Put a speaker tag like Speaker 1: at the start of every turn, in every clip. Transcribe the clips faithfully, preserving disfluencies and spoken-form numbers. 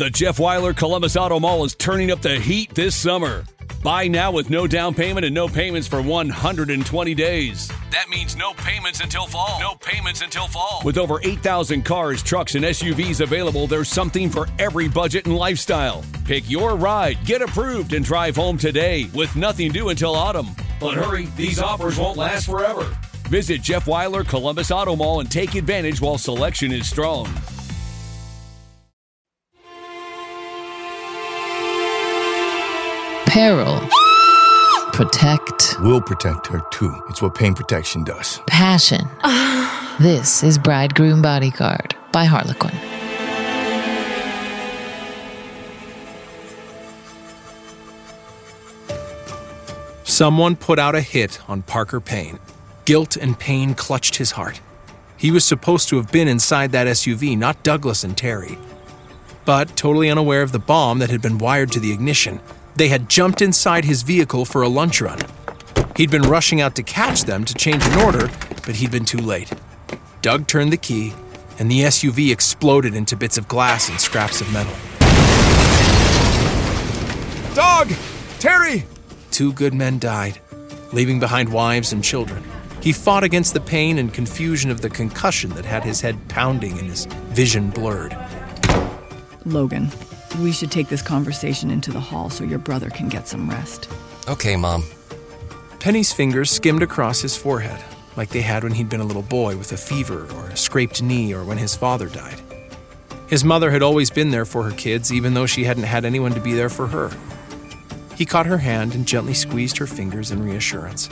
Speaker 1: The Jeff Weiler Columbus Auto Mall is turning up the heat this summer. Buy now with no down payment and no payments for one hundred twenty days. That means no payments until fall. No payments until fall. With over eight thousand cars, trucks, and S U Vs available, there's something for every budget and lifestyle. Pick your ride, get approved, and drive home today with nothing due until autumn. But hurry, these offers won't last forever. Visit Jeff Weiler Columbus Auto Mall and take advantage while selection is strong.
Speaker 2: Peril. Protect.
Speaker 3: We'll protect her, too. It's what pain protection does.
Speaker 2: Passion. This is Bridegroom Bodyguard by Harlequin.
Speaker 4: Someone put out a hit on Parker Payne. Guilt and pain clutched his heart. He was supposed to have been inside that S U V, not Douglas and Terry. But, totally unaware of the bomb that had been wired to the ignition, they had jumped inside his vehicle for a lunch run. He'd been rushing out to catch them to change an order, but he'd been too late. Doug turned the key, and the S U V exploded into bits of glass and scraps of metal.
Speaker 5: Dog! Terry!
Speaker 4: Two good men died, leaving behind wives and children. He fought against the pain and confusion of the concussion that had his head pounding and his vision blurred.
Speaker 6: Logan, we should take this conversation into the hall so your brother can get some rest.
Speaker 7: Okay, Mom.
Speaker 4: Penny's fingers skimmed across his forehead, like they had when he'd been a little boy with a fever or a scraped knee or when his father died. His mother had always been there for her kids, even though she hadn't had anyone to be there for her. He caught her hand and gently squeezed her fingers in reassurance.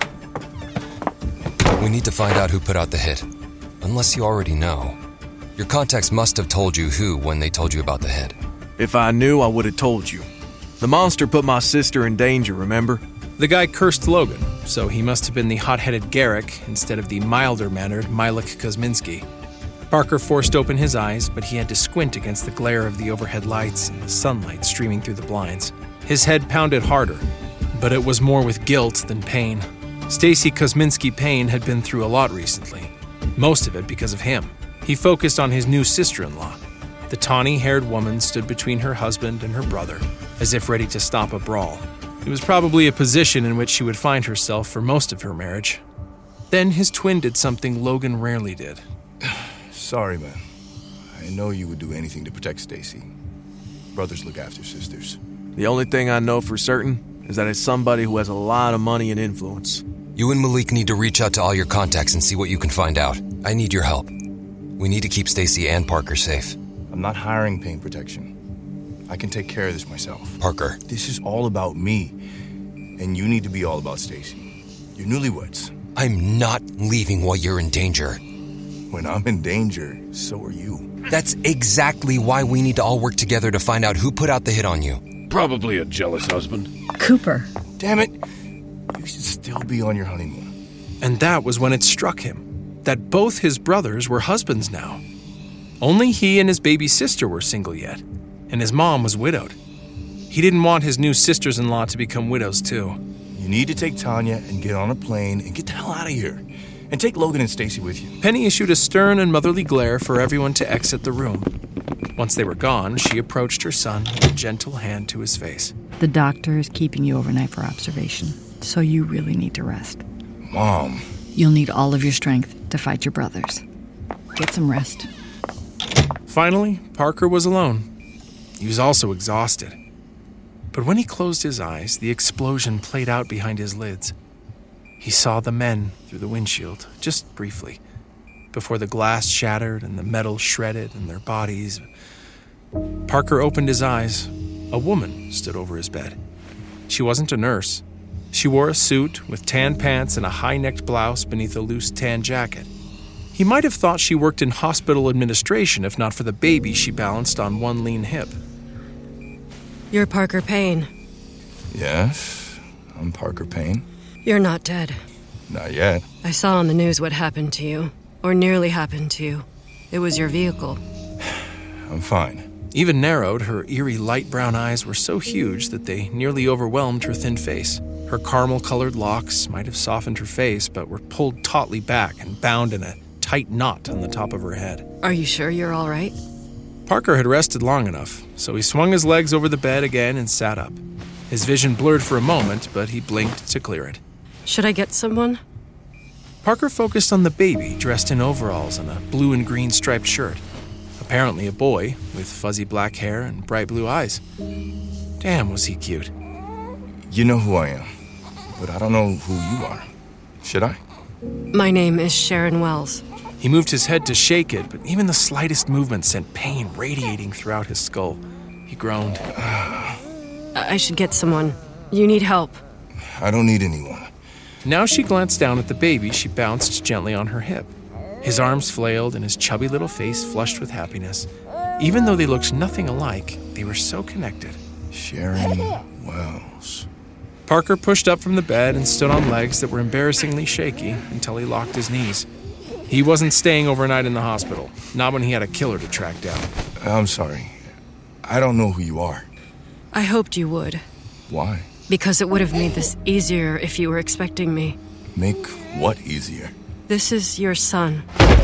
Speaker 7: We need to find out who put out the hit. Unless you already know. Your contacts must have told you who when they told you about the hit.
Speaker 5: If I knew, I would have told you. The monster put my sister in danger, remember?
Speaker 4: The guy cursed Logan, so he must have been the hot-headed Garrick instead of the milder-mannered Milik Kuzminski. Parker forced open his eyes, but he had to squint against the glare of the overhead lights and the sunlight streaming through the blinds. His head pounded harder, but it was more with guilt than pain. Stacy Kuzminski Payne had been through a lot recently, most of it because of him. He focused on his new sister-in-law. The tawny-haired woman stood between her husband and her brother, as if ready to stop a brawl. It was probably a position in which she would find herself for most of her marriage. Then his twin did something Logan rarely did.
Speaker 3: Sorry, man. I know you would do anything to protect Stacy. Brothers look after sisters.
Speaker 5: The only thing I know for certain is that it's somebody who has a lot of money and influence.
Speaker 7: You and Malik need to reach out to all your contacts and see what you can find out. I need your help. We need to keep Stacy and Parker safe.
Speaker 3: I'm not hiring pain protection. I can take care of this myself.
Speaker 7: Parker.
Speaker 3: This is all about me. And you need to be all about Stacy. You're newlyweds.
Speaker 7: I'm not leaving while you're in danger.
Speaker 3: When I'm in danger, so are you.
Speaker 7: That's exactly why we need to all work together to find out who put out the hit on you.
Speaker 8: Probably a jealous husband.
Speaker 6: Cooper.
Speaker 3: Damn it. You should still be on your honeymoon.
Speaker 4: And that was when it struck him that both his brothers were husbands now. Only he and his baby sister were single yet, and his mom was widowed. He didn't want his new sisters-in-law to become widows too.
Speaker 3: You need to take Tanya and get on a plane and get the hell out of here. And take Logan and Stacy with you.
Speaker 4: Penny issued a stern and motherly glare for everyone to exit the room. Once they were gone, she approached her son with a gentle hand to his face.
Speaker 6: The doctor is keeping you overnight for observation, so you really need to rest.
Speaker 3: Mom.
Speaker 6: You'll need all of your strength to fight your brothers. Get some rest.
Speaker 4: Finally, Parker was alone. He was also exhausted. But when he closed his eyes, the explosion played out behind his lids. He saw the men through the windshield, just briefly, before the glass shattered and the metal shredded and their bodies. Parker opened his eyes. A woman stood over his bed. She wasn't a nurse. She wore a suit with tan pants and a high-necked blouse beneath a loose tan jacket. He might have thought she worked in hospital administration if not for the baby she balanced on one lean hip.
Speaker 9: You're Parker Payne.
Speaker 3: Yes, I'm Parker Payne.
Speaker 9: You're not dead.
Speaker 3: Not yet.
Speaker 9: I saw on the news what happened to you, or nearly happened to you. It was your vehicle.
Speaker 3: I'm fine.
Speaker 4: Even narrowed, her eerie light brown eyes were so huge that they nearly overwhelmed her thin face. Her caramel-colored locks might have softened her face, but were pulled tautly back and bound in a tight knot on the top of her head.
Speaker 9: Are you sure you're all right?
Speaker 4: Parker had rested long enough, so he swung his legs over the bed again and sat up. His vision blurred for a moment, but he blinked to clear it.
Speaker 9: Should I get someone?
Speaker 4: Parker focused on the baby dressed in overalls and a blue and green striped shirt. Apparently a boy with fuzzy black hair and bright blue eyes. Damn, was he cute.
Speaker 3: You know who I am, but I don't know who you are. Should I?
Speaker 9: My name is Sharon Wells.
Speaker 4: He moved his head to shake it, but even the slightest movement sent pain radiating throughout his skull. He groaned.
Speaker 9: I should get someone. You need help.
Speaker 3: I don't need anyone.
Speaker 4: Now she glanced down at the baby she bounced gently on her hip. His arms flailed and his chubby little face flushed with happiness. Even though they looked nothing alike, they were so connected.
Speaker 3: Sharon Wells.
Speaker 4: Parker pushed up from the bed and stood on legs that were embarrassingly shaky until he locked his knees. He wasn't staying overnight in the hospital, not when he had a killer to track down.
Speaker 3: I'm sorry. I don't know who you are.
Speaker 9: I hoped you would.
Speaker 3: Why?
Speaker 9: Because it would have made this easier if you were expecting me.
Speaker 3: Make what easier?
Speaker 9: This is your son.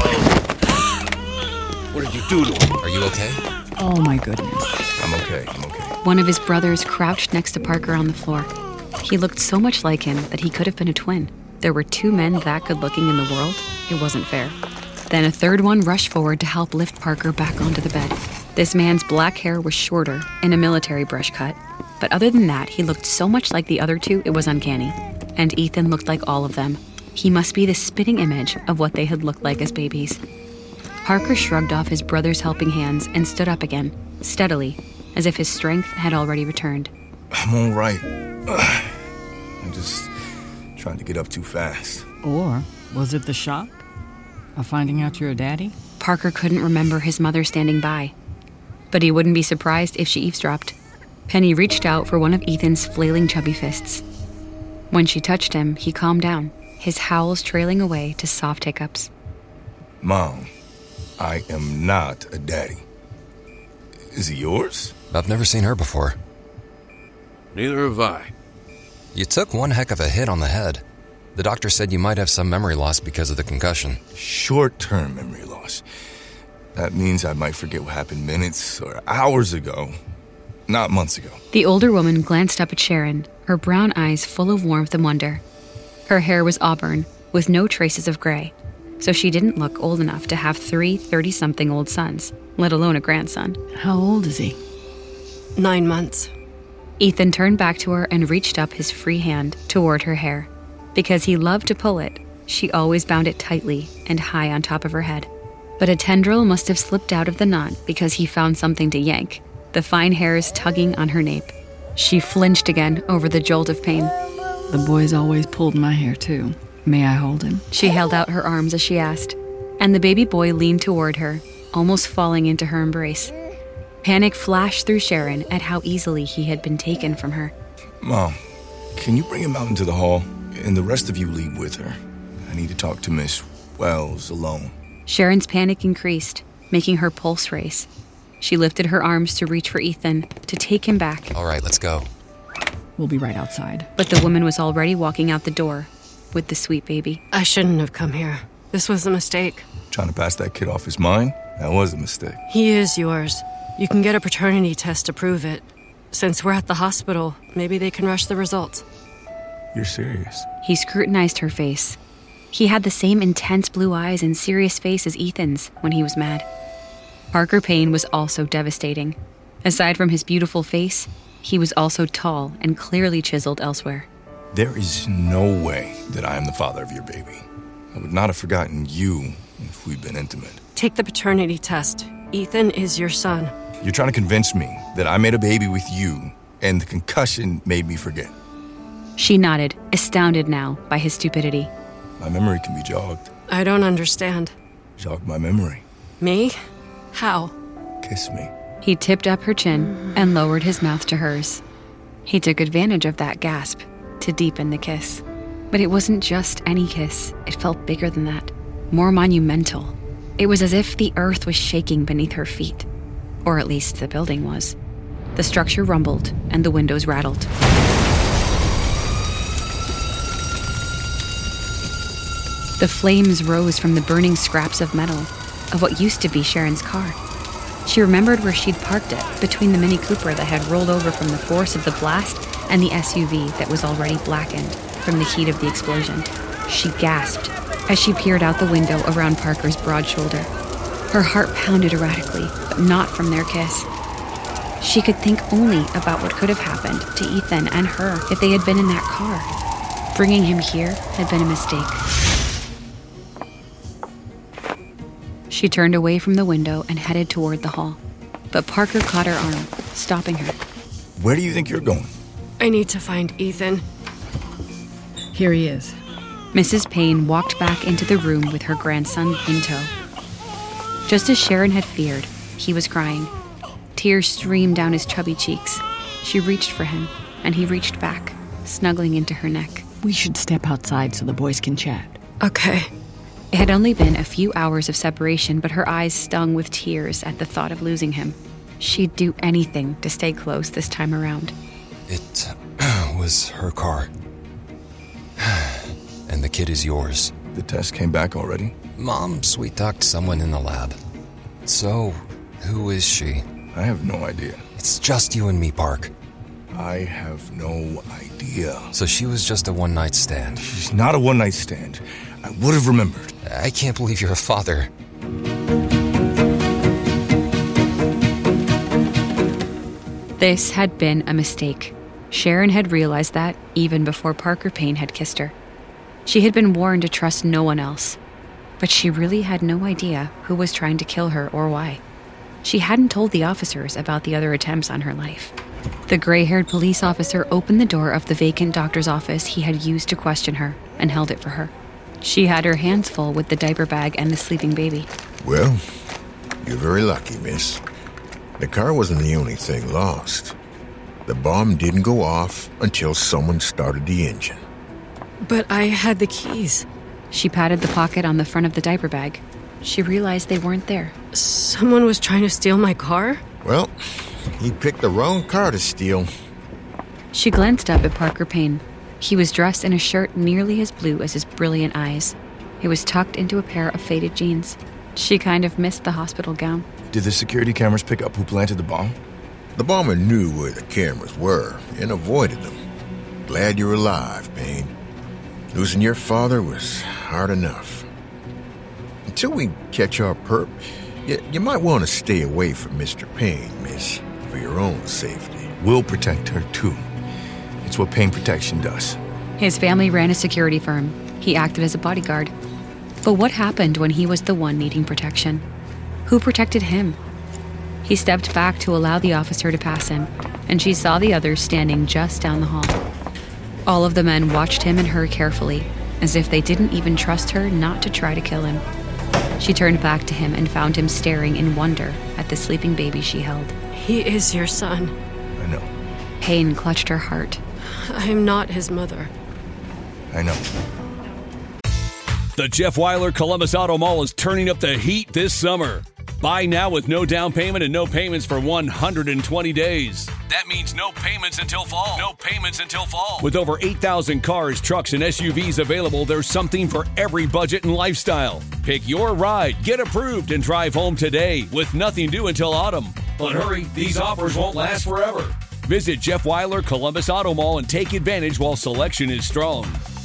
Speaker 8: What did you do to him?
Speaker 7: Are you okay?
Speaker 6: Oh my goodness.
Speaker 3: I'm okay, I'm okay.
Speaker 10: One of his brothers crouched next to Parker on the floor. He looked so much like him that he could have been a twin. There were two men that good-looking in the world. It wasn't fair. Then a third one rushed forward to help lift Parker back onto the bed. This man's black hair was shorter and a military brush cut. But other than that, he looked so much like the other two, it was uncanny. And Ethan looked like all of them. He must be the spitting image of what they had looked like as babies. Parker shrugged off his brother's helping hands and stood up again, steadily, as if his strength had already returned.
Speaker 3: I'm all right. I'm just trying to get up too fast.
Speaker 6: Or was it the shock of finding out you're a daddy?
Speaker 10: Parker couldn't remember his mother standing by, but he wouldn't be surprised if she eavesdropped. Penny reached out for one of Ethan's flailing chubby fists. When she touched him, he calmed down, his howls trailing away to soft hiccups.
Speaker 3: Mom, I am not a daddy. Is he yours?
Speaker 7: I've never seen her before.
Speaker 8: Neither have I.
Speaker 7: You took one heck of a hit on the head. The doctor said you might have some memory loss because of the concussion.
Speaker 3: Short-term memory loss. That means I might forget what happened minutes or hours ago, not months ago.
Speaker 10: The older woman glanced up at Sharon, her brown eyes full of warmth and wonder. Her hair was auburn, with no traces of gray, so she didn't look old enough to have three thirty-something-old sons, let alone a grandson.
Speaker 6: How old is he?
Speaker 9: Nine months.
Speaker 10: Ethan turned back to her and reached up his free hand toward her hair. Because he loved to pull it, she always bound it tightly and high on top of her head. But a tendril must have slipped out of the knot because he found something to yank, the fine hairs tugging on her nape. She flinched again over the jolt of pain.
Speaker 6: The boys always pulled my hair, too. May I hold him?
Speaker 10: She held out her arms as she asked, and the baby boy leaned toward her, almost falling into her embrace. Panic flashed through Sharon at how easily he had been taken from her.
Speaker 3: Mom, can you bring him out into the hall, and the rest of you leave with her? I need to talk to Miss Wells alone.
Speaker 10: Sharon's panic increased, making her pulse race. She lifted her arms to reach for Ethan, to take him back.
Speaker 7: All right, let's go.
Speaker 6: We'll be right outside.
Speaker 10: But the woman was already walking out the door with the sweet baby.
Speaker 9: I shouldn't have come here. This was a mistake.
Speaker 3: Trying to pass that kid off as mine? That was a mistake.
Speaker 9: He is yours. You can get a paternity test to prove it. Since we're at the hospital, maybe they can rush the results.
Speaker 3: You're serious?
Speaker 10: He scrutinized her face. He had the same intense blue eyes and serious face as Ethan's when he was mad. Parker Payne was also devastating. Aside from his beautiful face, he was also tall and clearly chiseled elsewhere.
Speaker 3: There is no way that I am the father of your baby. I would not have forgotten you if we'd been intimate.
Speaker 9: Take the paternity test. Ethan is your son.
Speaker 3: You're trying to convince me that I made a baby with you, and the concussion made me forget.
Speaker 10: She nodded, astounded now by his stupidity.
Speaker 3: My memory can be jogged.
Speaker 9: I don't understand.
Speaker 3: Jog my memory.
Speaker 9: Me? How?
Speaker 3: Kiss me.
Speaker 10: He tipped up her chin and lowered his mouth to hers. He took advantage of that gasp to deepen the kiss. But it wasn't just any kiss. It felt bigger than that, more monumental. It was as if the earth was shaking beneath her feet. Or at least the building was. The structure rumbled and the windows rattled. The flames rose from the burning scraps of metal of what used to be Sharon's car. She remembered where she'd parked it, between the Mini Cooper that had rolled over from the force of the blast and the S U V that was already blackened from the heat of the explosion. She gasped as she peered out the window around Parker's broad shoulder. Her heart pounded erratically, but not from their kiss. She could think only about what could have happened to Ethan and her if they had been in that car. Bringing him here had been a mistake. She turned away from the window and headed toward the hall. But Parker caught her arm, stopping her.
Speaker 3: Where do you think you're going?
Speaker 9: I need to find Ethan.
Speaker 6: Here he is.
Speaker 10: Missus Payne walked back into the room with her grandson in tow. Just as Sharon had feared, he was crying. Tears streamed down his chubby cheeks. She reached for him, and he reached back, snuggling into her neck.
Speaker 6: We should step outside so the boys can chat.
Speaker 9: Okay.
Speaker 10: It had only been a few hours of separation, but her eyes stung with tears at the thought of losing him. She'd do anything to stay close this time around.
Speaker 7: It was her car. And the kid is yours.
Speaker 3: The test came back already?
Speaker 7: Mom sweet-talked someone in the lab. So, who is she?
Speaker 3: I have no idea.
Speaker 7: It's just you and me, Park.
Speaker 3: I have no idea.
Speaker 7: So she was just a one-night stand.
Speaker 3: She's not a one-night stand. I would have remembered.
Speaker 7: I can't believe you're a father.
Speaker 10: This had been a mistake. Sharon had realized that even before Parker Payne had kissed her. She had been warned to trust no one else. But she really had no idea who was trying to kill her or why. She hadn't told the officers about the other attempts on her life. The gray-haired police officer opened the door of the vacant doctor's office he had used to question her and held it for her. She had her hands full with the diaper bag and the sleeping baby.
Speaker 11: Well, you're very lucky, miss. The car wasn't the only thing lost. The bomb didn't go off until someone started the engine.
Speaker 9: But I had the keys.
Speaker 10: She patted the pocket on the front of the diaper bag. She realized they weren't there.
Speaker 9: Someone was trying to steal my car?
Speaker 11: Well, he picked the wrong car to steal.
Speaker 10: She glanced up at Parker Payne. He was dressed in a shirt nearly as blue as his brilliant eyes. It was tucked into a pair of faded jeans. She kind of missed the hospital gown.
Speaker 3: Did the security cameras pick up who planted the bomb?
Speaker 11: The bomber knew where the cameras were and avoided them. Glad you're alive, Payne. Losing your father was hard enough. Until we catch our perp, you, you might want to stay away from Mister Payne, miss, for your own safety.
Speaker 3: We'll protect her, too. It's what Payne Protection does.
Speaker 10: His family ran a security firm. He acted as a bodyguard. But what happened when he was the one needing protection? Who protected him? He stepped back to allow the officer to pass him, and she saw the others standing just down the hall. All of the men watched him and her carefully, as if they didn't even trust her not to try to kill him. She turned back to him and found him staring in wonder at the sleeping baby she held.
Speaker 9: He is your son.
Speaker 3: I know.
Speaker 10: Pain clutched her heart.
Speaker 9: I'm not his mother.
Speaker 3: I know.
Speaker 1: The Jeff Weiler Columbus Auto Mall is turning up the heat this summer. Buy now with no down payment and no payments for one hundred twenty days. That means no payments until fall. No payments until fall. With over eight thousand cars, trucks, and S U Vs available, there's something for every budget and lifestyle. Pick your ride, get approved, and drive home today with nothing due until autumn. But hurry, these offers won't last forever. Visit Jeff Weiler Columbus Auto Mall and take advantage while selection is strong.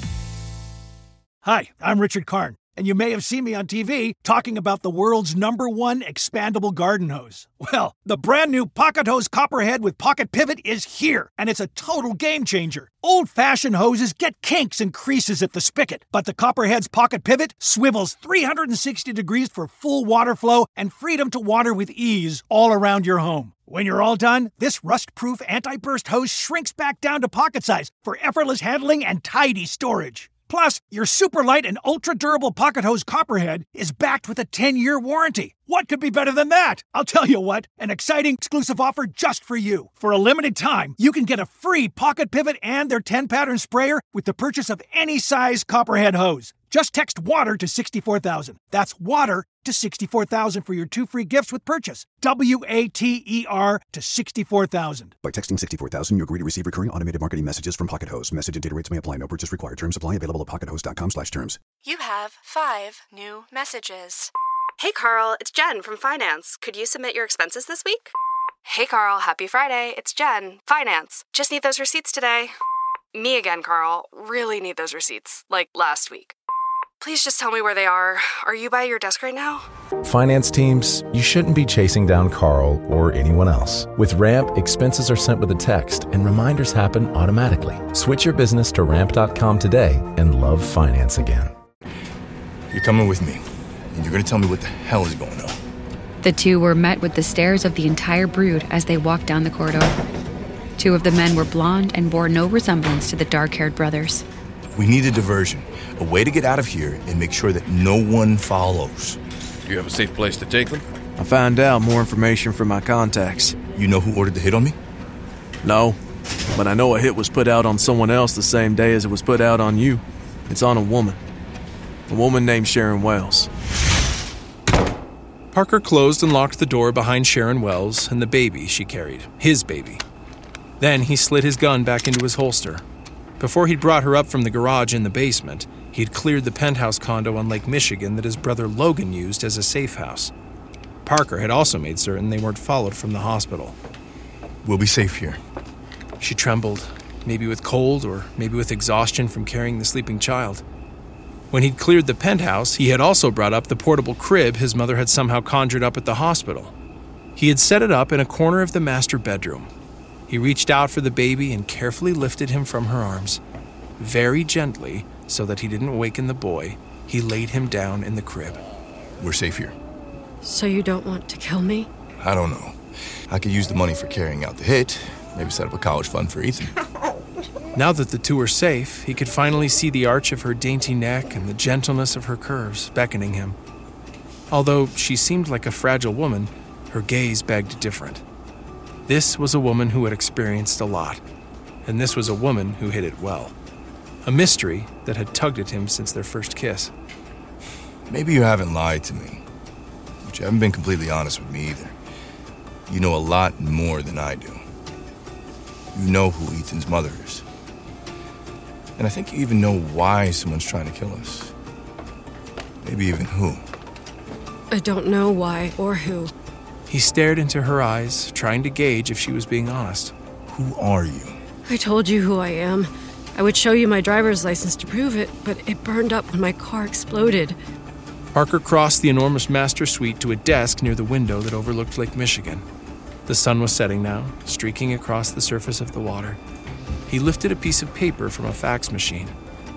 Speaker 12: Hi, I'm Richard Karn, and you may have seen me on T V talking about the world's number one expandable garden hose. Well, the brand new Pocket Hose Copperhead with Pocket Pivot is here, and it's a total game changer. Old-fashioned hoses get kinks and creases at the spigot, but the Copperhead's Pocket Pivot swivels three hundred sixty degrees for full water flow and freedom to water with ease all around your home. When you're all done, this rust-proof anti-burst hose shrinks back down to pocket size for effortless handling and tidy storage. Plus, your super light and ultra-durable Pocket Hose Copperhead is backed with a ten-year warranty. What could be better than that? I'll tell you what, an exciting exclusive offer just for you. For a limited time, you can get a free Pocket Pivot and their ten-pattern sprayer with the purchase of any size Copperhead hose. Just text WATER to sixty-four thousand. That's WATER to sixty-four thousand for your two free gifts with purchase. W A T E R to sixty-four thousand.
Speaker 13: By texting sixty-four thousand, you agree to receive recurring automated marketing messages from Pocket Hose. Message and data rates may apply. No purchase required. Terms apply. Available at pocket hose dot com slash terms.
Speaker 14: You have five new messages. Hey, Carl, it's Jen from Finance. Could you submit your expenses this week? Hey, Carl, happy Friday. It's Jen, Finance. Just need those receipts today. Me again, Carl. Really need those receipts, like last week. Please just tell me where they are. Are you by your desk right now?
Speaker 15: Finance teams, you shouldn't be chasing down Carl or anyone else. With Ramp, expenses are sent with a text and reminders happen automatically. Switch your business to ramp dot com today and love finance again.
Speaker 3: You're coming with me, and you're going to tell me what the hell is going on.
Speaker 10: The two were met with the stares of the entire brood as they walked down the corridor. Two of the men were blonde and bore no resemblance to the dark-haired brothers.
Speaker 3: We need a diversion, a way to get out of here and make sure that no one follows.
Speaker 8: Do you have a safe place to take them?
Speaker 5: I found out more information from my contacts.
Speaker 3: You know who ordered the hit on me?
Speaker 5: No, but I know a hit was put out on someone else the same day as it was put out on you. It's on a woman. A woman named Sharon Wells.
Speaker 4: Parker closed and locked the door behind Sharon Wells and the baby she carried, his baby. Then he slid his gun back into his holster. Before he'd brought her up from the garage in the basement, he'd cleared the penthouse condo on Lake Michigan that his brother Logan used as a safe house. Parker had also made certain they weren't followed from the hospital.
Speaker 3: We'll be safe here.
Speaker 4: She trembled, maybe with cold or maybe with exhaustion from carrying the sleeping child. When he'd cleared the penthouse, he had also brought up the portable crib his mother had somehow conjured up at the hospital. He had set it up in a corner of the master bedroom. He reached out for the baby and carefully lifted him from her arms. Very gently, so that he didn't awaken the boy, he laid him down in the crib.
Speaker 3: We're safe here.
Speaker 9: So you don't want to kill me?
Speaker 3: I don't know. I could use the money for carrying out the hit. Maybe set up a college fund for Ethan.
Speaker 4: Now that the two were safe, he could finally see the arch of her dainty neck and the gentleness of her curves beckoning him. Although she seemed like a fragile woman, her gaze begged different. This was a woman who had experienced a lot, and this was a woman who hid it well. A mystery that had tugged at him since their first kiss.
Speaker 3: Maybe you haven't lied to me, but you haven't been completely honest with me either. You know a lot more than I do. You know who Ethan's mother is. And I think you even know why someone's trying to kill us. Maybe even who.
Speaker 9: I don't know why or who.
Speaker 4: He stared into her eyes, trying to gauge if she was being honest.
Speaker 3: Who are you?
Speaker 9: I told you who I am. I would show you my driver's license to prove it, but it burned up when my car exploded.
Speaker 4: Parker crossed the enormous master suite to a desk near the window that overlooked Lake Michigan. The sun was setting now, streaking across the surface of the water. He lifted a piece of paper from a fax machine.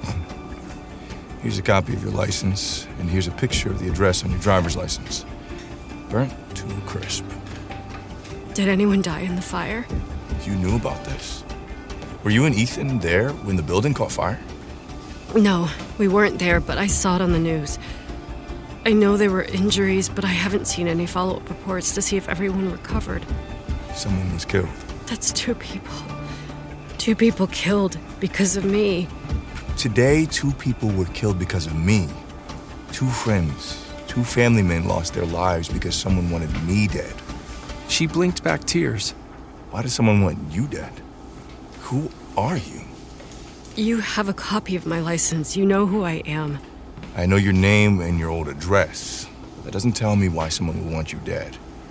Speaker 3: Here's a copy of your license, and here's a picture of the address on your driver's license. Burnt to a crisp.
Speaker 9: Did anyone die in the fire?
Speaker 3: You knew about this? Were you and Ethan there when the building caught fire?
Speaker 9: No, we weren't there, but I saw it on the news. I know there were injuries, but I haven't seen any follow-up reports to see if everyone recovered.
Speaker 3: Someone was killed.
Speaker 9: That's two people. Two people killed because of me.
Speaker 3: Today, two people were killed because of me. Two friends, two family men lost their lives because someone wanted me dead.
Speaker 4: She blinked back tears.
Speaker 3: Why does someone want you dead? Who are you?
Speaker 9: You have a copy of my license. You know who I am.
Speaker 3: I know your name and your old address. But that doesn't tell me why someone would want you dead.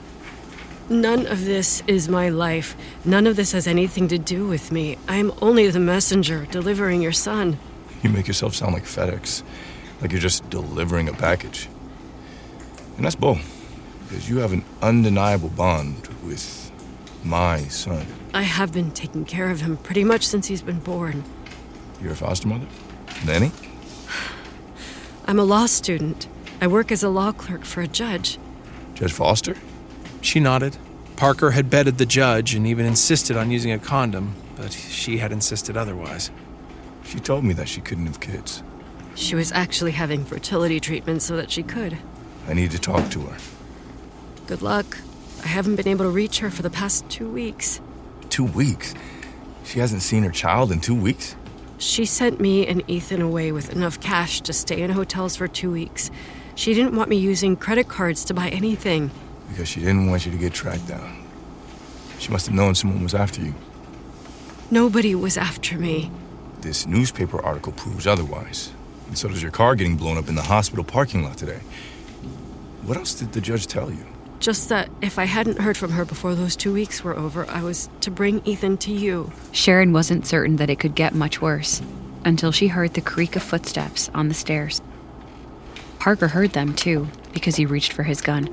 Speaker 9: None of this is my life. None of this has anything to do with me. I am only the messenger delivering your son.
Speaker 3: You make yourself sound like FedEx. Like you're just delivering a package. And that's bull. Because you have an undeniable bond with my son.
Speaker 9: I have been taking care of him pretty much since he's been born.
Speaker 3: You're a foster mother? Nanny?
Speaker 9: I'm a law student. I work as a law clerk for a judge.
Speaker 3: Judge Foster?
Speaker 4: She nodded. Parker had betted the judge and even insisted on using a condom, but she had insisted otherwise.
Speaker 3: She told me that she couldn't have kids.
Speaker 9: She was actually having fertility treatment so that she could.
Speaker 3: I need to talk to her.
Speaker 9: Good luck. I haven't been able to reach her for the past two weeks.
Speaker 3: Two weeks? She hasn't seen her child in two weeks?
Speaker 9: She sent me and Ethan away with enough cash to stay in hotels for two weeks. She didn't want me using credit cards to buy anything.
Speaker 3: Because she didn't want you to get tracked down. She must have known someone was after you.
Speaker 9: Nobody was after me.
Speaker 3: This newspaper article proves otherwise. And so does your car getting blown up in the hospital parking lot today. What else did the judge tell you?
Speaker 9: Just that if I hadn't heard from her before those two weeks were over, I was to bring Ethan to you.
Speaker 10: Sharon wasn't certain that it could get much worse until she heard the creak of footsteps on the stairs. Parker heard them, too, because he reached for his gun.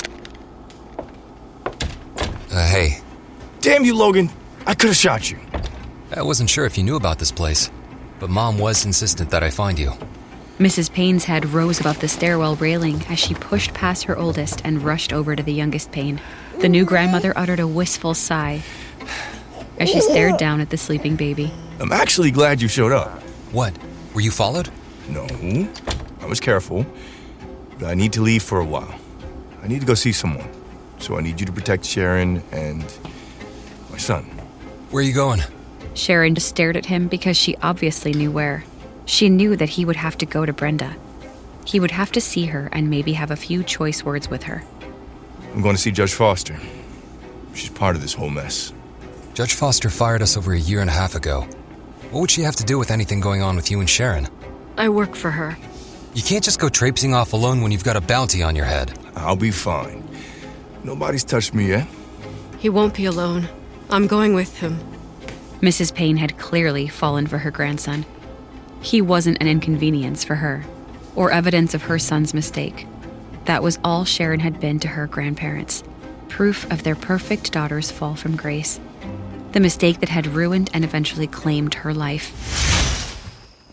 Speaker 7: Uh, hey.
Speaker 3: Damn you, Logan. I could have shot you.
Speaker 7: I wasn't sure if you knew about this place, but Mom was insistent that I find you.
Speaker 10: Missus Payne's head rose above the stairwell railing as she pushed past her oldest and rushed over to the youngest Payne. The new grandmother uttered a wistful sigh as she stared down at the sleeping baby.
Speaker 3: I'm actually glad you showed up.
Speaker 7: What? Were you followed?
Speaker 3: No. I was careful. But I need to leave for a while. I need to go see someone. So I need you to protect Sharon and my son.
Speaker 7: Where are you going?
Speaker 10: Sharon just stared at him because she obviously knew where. She knew that he would have to go to Brenda. He would have to see her and maybe have a few choice words with her.
Speaker 3: I'm going to see Judge Foster. She's part of this whole mess.
Speaker 7: Judge Foster fired us over a year and a half ago. What would she have to do with anything going on with you and Sharon?
Speaker 9: I work for her.
Speaker 7: You can't just go traipsing off alone when you've got a bounty on your head.
Speaker 3: I'll be fine. Nobody's touched me yet.
Speaker 9: He won't be alone. I'm going with him.
Speaker 10: Missus Payne had clearly fallen for her grandson. He wasn't an inconvenience for her, or evidence of her son's mistake. That was all Sharon had been to her grandparents, proof of their perfect daughter's fall from grace. The mistake that had ruined and eventually claimed her life.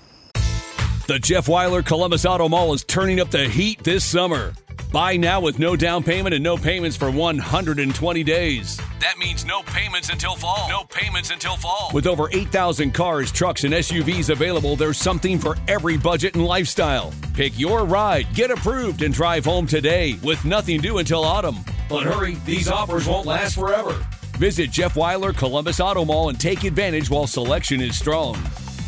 Speaker 1: The Jeff Weiler Columbus Auto Mall is turning up the heat this summer. Buy now with no down payment and no payments for one hundred twenty days. That means no payments until fall. No payments until fall. With over eight thousand cars, trucks, and S U Vs available, there's something for every budget and lifestyle. Pick your ride, get approved, and drive home today with nothing due until autumn. But hurry, these offers won't last forever. Visit Jeff Weiler Columbus Auto Mall and take advantage while selection is strong.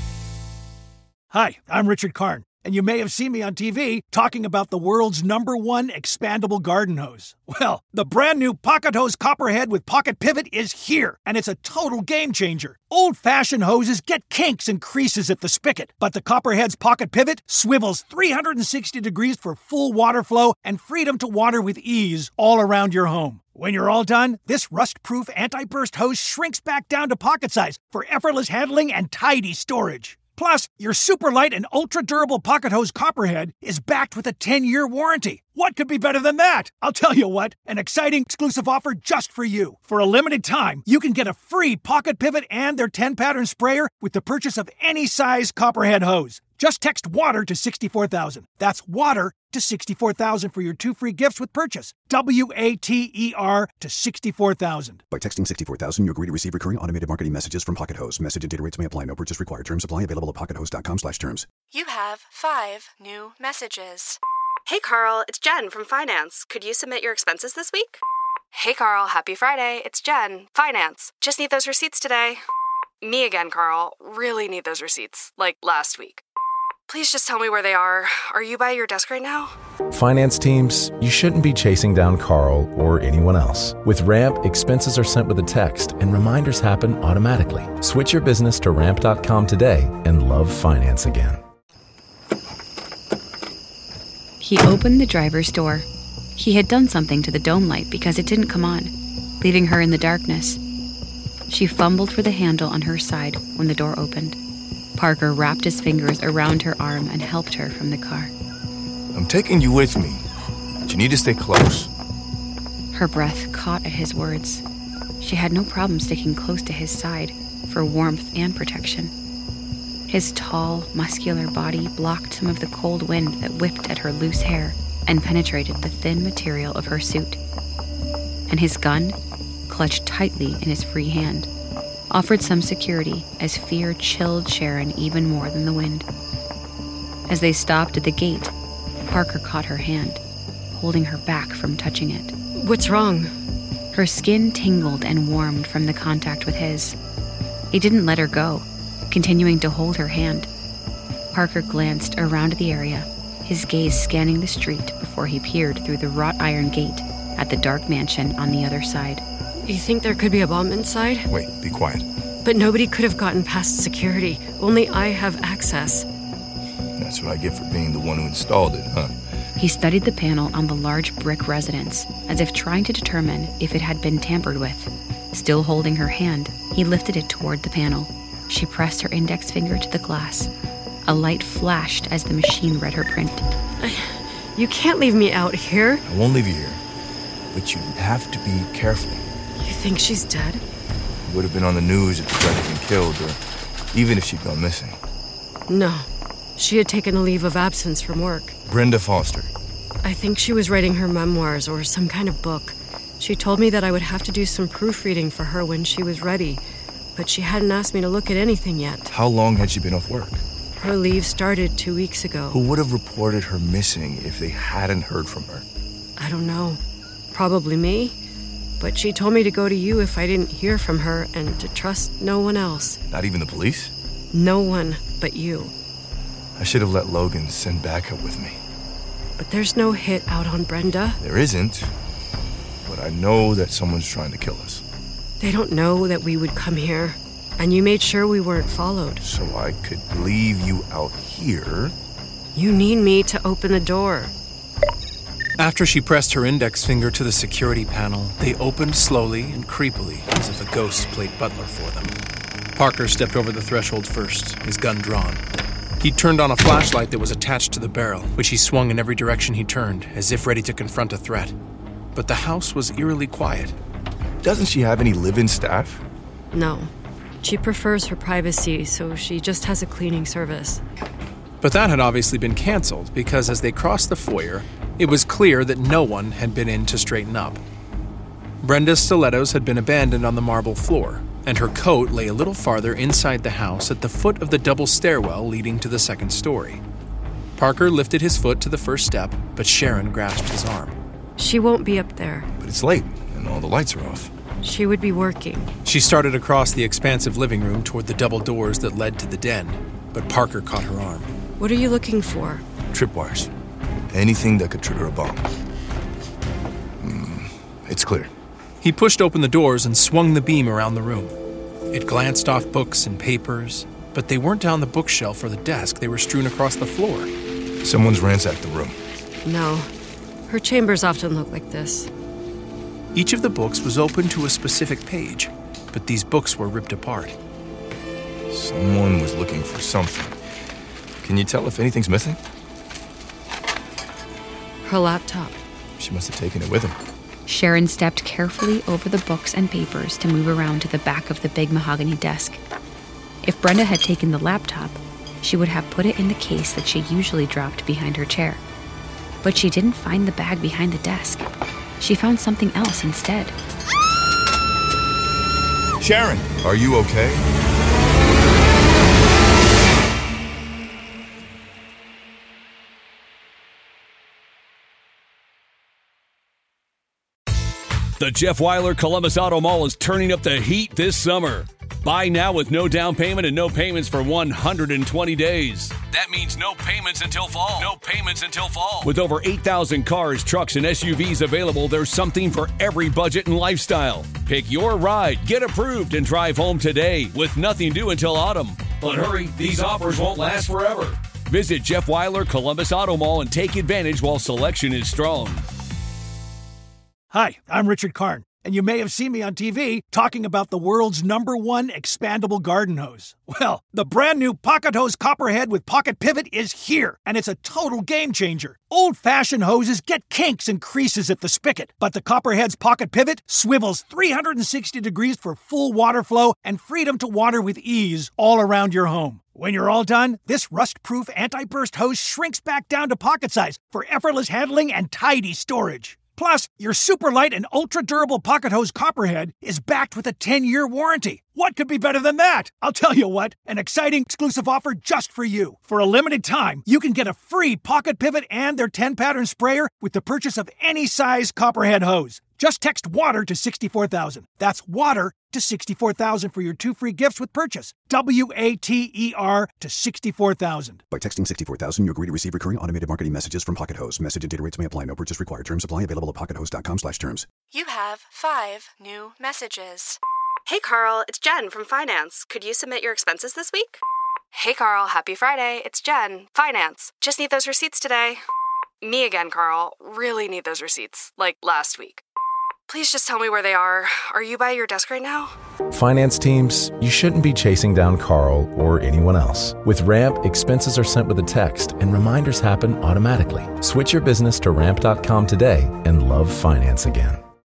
Speaker 12: Hi, I'm Richard Karn, and you may have seen me on T V talking about the world's number one expandable garden hose. Well, the brand new Pocket Hose Copperhead with Pocket Pivot is here, and it's a total game changer. Old-fashioned hoses get kinks and creases at the spigot, but the Copperhead's Pocket Pivot swivels three hundred sixty degrees for full water flow and freedom to water with ease all around your home. When you're all done, this rust-proof anti-burst hose shrinks back down to pocket size for effortless handling and tidy storage. Plus, your super light and ultra-durable Pocket Hose Copperhead is backed with a ten-year warranty. What could be better than that? I'll tell you what, an exciting exclusive offer just for you. For a limited time, you can get a free Pocket Pivot and their ten-pattern sprayer with the purchase of any size Copperhead hose. Just text WATER to sixty-four thousand. That's WATER to sixty-four thousand for your two free gifts with purchase. W A T E R to sixty-four thousand.
Speaker 13: By texting sixty-four thousand, you agree to receive recurring automated marketing messages from Pocket Hose. Message and data rates may apply. No purchase required. Terms apply. Available at pockethose.com slash terms.
Speaker 14: You have five new messages. Hey, Carl, it's Jen from Finance. Could you submit your expenses this week? Hey, Carl, happy Friday. It's Jen, Finance. Just need those receipts today. Me again, Carl. Really need those receipts, like last week. Please just tell me where they are. Are you by your desk right now?
Speaker 15: Finance teams, you shouldn't be chasing down Carl or anyone else. With Ramp, expenses are sent with a text and reminders happen automatically. Switch your business to ramp dot com today and love finance again.
Speaker 10: He opened the driver's door. He had done something to the dome light because it didn't come on, leaving her in the darkness. She fumbled for the handle on her side when the door opened. Parker wrapped his fingers around her arm and helped her from the car.
Speaker 3: I'm taking you with me, but you need to stay close.
Speaker 10: Her breath caught at his words. She had no problem sticking close to his side for warmth and protection. His tall, muscular body blocked some of the cold wind that whipped at her loose hair and penetrated the thin material of her suit. And his gun, clutched tightly in his free hand, offered some security as fear chilled Sharon even more than the wind. As they stopped at the gate, Parker caught her hand, holding her back from touching it.
Speaker 9: What's wrong?
Speaker 10: Her skin tingled and warmed from the contact with his. He didn't let her go, continuing to hold her hand. Parker glanced around the area, his gaze scanning the street before he peered through the wrought iron gate at the dark mansion on the other side.
Speaker 9: You think there could be a bomb inside?
Speaker 3: Wait, be quiet.
Speaker 9: But nobody could have gotten past security. Only I have access.
Speaker 3: That's what I get for being the one who installed it, huh?
Speaker 10: He studied the panel on the large brick residence, as if trying to determine if it had been tampered with. Still holding her hand, he lifted it toward the panel. She pressed her index finger to the glass. A light flashed as the machine read her print.
Speaker 9: I, you can't leave me out here.
Speaker 3: I won't leave you here, but you have to be careful.
Speaker 9: You think she's dead?
Speaker 3: It would have been on the news if Brenda had been killed, or even if she'd gone missing.
Speaker 9: No. She had taken a leave of absence from work.
Speaker 3: Brenda Foster.
Speaker 9: I think she was writing her memoirs or some kind of book. She told me that I would have to do some proofreading for her when she was ready, but she hadn't asked me to look at anything yet.
Speaker 3: How long had she been off work?
Speaker 9: Her leave started two weeks ago.
Speaker 3: Who would have reported her missing if they hadn't heard from her?
Speaker 9: I don't know. Probably me. But she told me to go to you if I didn't hear from her and to trust no one else.
Speaker 3: Not even the police?
Speaker 9: No one but you.
Speaker 3: I should have let Logan send backup with me.
Speaker 9: But there's no hit out on Brenda.
Speaker 3: There isn't. But I know that someone's trying to kill us.
Speaker 9: They don't know that we would come here. And you made sure we weren't followed.
Speaker 3: So I could leave you out here.
Speaker 9: You need me to open the door.
Speaker 4: After she pressed her index finger to the security panel, they opened slowly and creepily, as if a ghost played butler for them. Parker stepped over the threshold first, his gun drawn. He turned on a flashlight that was attached to the barrel, which he swung in every direction he turned, as if ready to confront a threat. But the house was eerily quiet.
Speaker 3: Doesn't she have any live-in staff?
Speaker 9: No. She prefers her privacy, so she just has a cleaning service.
Speaker 4: But that had obviously been canceled, because as they crossed the foyer, it was clear that no one had been in to straighten up. Brenda's stilettos had been abandoned on the marble floor, and her coat lay a little farther inside the house at the foot of the double stairwell leading to the second story. Parker lifted his foot to the first step, but Sharon grasped his arm.
Speaker 9: She won't be up there.
Speaker 3: But it's late, and all the lights are off.
Speaker 9: She would be working.
Speaker 4: She started across the expansive living room toward the double doors that led to the den, but Parker caught her arm.
Speaker 9: What are you looking for?
Speaker 3: Tripwires. Anything that could trigger a bomb. Mm, it's clear.
Speaker 4: He pushed open the doors and swung the beam around the room. It glanced off books and papers, but they weren't down the bookshelf or the desk. They were strewn across the floor.
Speaker 3: Someone's ransacked the room.
Speaker 9: No. Her chambers often look like this.
Speaker 4: Each of the books was open to a specific page, but these books were ripped apart.
Speaker 3: Someone was looking for something. Can you tell if anything's missing?
Speaker 9: Her laptop.
Speaker 3: She must have taken it with her.
Speaker 10: Sharon stepped carefully over the books and papers to move around to the back of the big mahogany desk. If Brenda had taken the laptop, she would have put it in the case that she usually dropped behind her chair. But she didn't find the bag behind the desk. She found something else instead.
Speaker 3: Sharon, are you okay?
Speaker 1: The Jeff Weiler Columbus Auto Mall is turning up the heat this summer. Buy now with no down payment and no payments for one hundred twenty days. That means no payments until fall. No payments until fall. With over eight thousand cars, trucks, and S U Vs available, there's something for every budget and lifestyle. Pick your ride, get approved, and drive home today with nothing due until autumn. But hurry, these offers won't last forever. Visit Jeff Weiler Columbus Auto Mall and take advantage while selection is strong.
Speaker 12: Hi, I'm Richard Karn, and you may have seen me on T V talking about the world's number one expandable garden hose. Well, the brand new Pocket Hose Copperhead with Pocket Pivot is here, and it's a total game changer. Old-fashioned hoses get kinks and creases at the spigot, but the Copperhead's Pocket Pivot swivels three hundred sixty degrees for full water flow and freedom to water with ease all around your home. When you're all done, this rust-proof anti-burst hose shrinks back down to pocket size for effortless handling and tidy storage. Plus, your super light and ultra-durable Pocket Hose Copperhead is backed with a ten-year warranty. What could be better than that? I'll tell you what, an exciting exclusive offer just for you. For a limited time, you can get a free Pocket Pivot and their ten-pattern sprayer with the purchase of any size Copperhead hose. Just text WATER to sixty-four thousand. That's WATER to sixty-four thousand for your two free gifts with purchase. W A T E R to sixty-four thousand.
Speaker 13: By texting sixty-four thousand, you agree to receive recurring automated marketing messages from Pocket Hose. Message and data rates may apply. No purchase required. Terms apply. Available at pockethose.com slash terms.
Speaker 14: You have five new messages. Hey, Carl, it's Jen from Finance. Could you submit your expenses this week? Hey, Carl, happy Friday. It's Jen, Finance. Just need those receipts today. Me again, Carl. Really need those receipts, like last week. Please just tell me where they are. Are you by your desk right now?
Speaker 15: Finance teams, you shouldn't be chasing down Carl or anyone else. With Ramp, expenses are sent with a text and reminders happen automatically. Switch your business to ramp dot com today and love finance again.